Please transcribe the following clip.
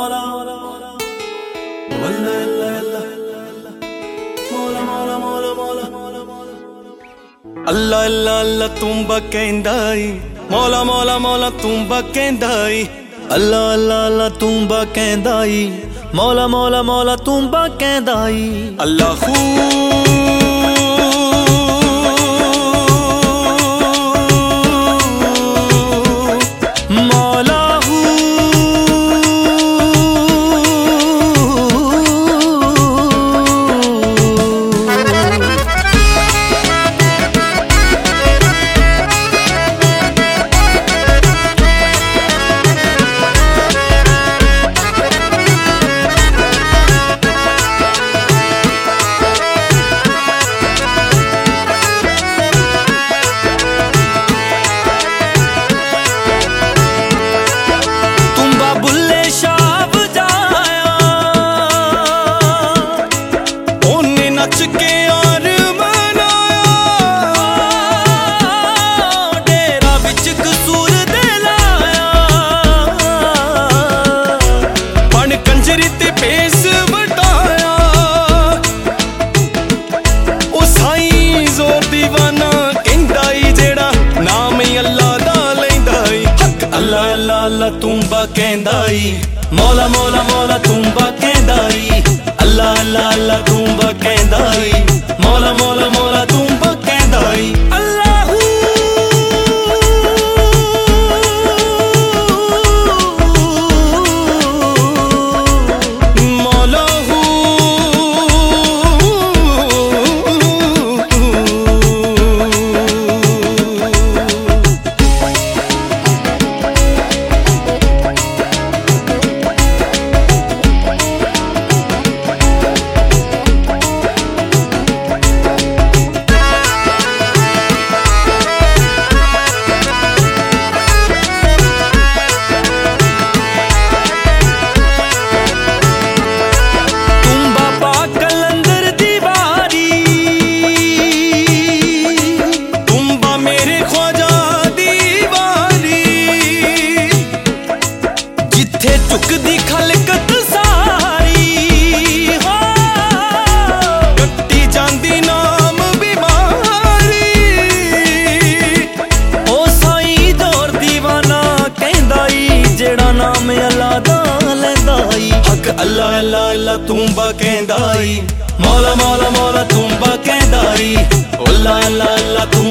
अल्लाह अल्लाह अल्लाह तुम्बा कहंदाई मौला मौला मौला तुम्बा कहंदाई अल्लाह अल्लाह अल्लाह तुम्बा कहंदाई मौला मौला मौला तुम्बा कहंदाई अल्लाह नच के और मनाया डेरा विच कसूर दे लाया पन कंजरी ते पेस वटाया ओ साईं जोर दीवाना कहंदाई जेड़ा नाम अल्लाह दा लैंदाई हक अल्लाह अल्लाह अल्लाह तुम्बा कहंदाई मौला मौला मौला तुम्बा कहंदाई अल्लाह अल्लाह अल्लाह तुम्बा कहंदाई मौला मौला मौला तुम्बा कहंदाई अल्लाह अल्लाह अल्लाह तुम्बा कहंदाई मौला मौला मौला तुम्बा कहंदाई अल्लाह अल्लाह अल्लाह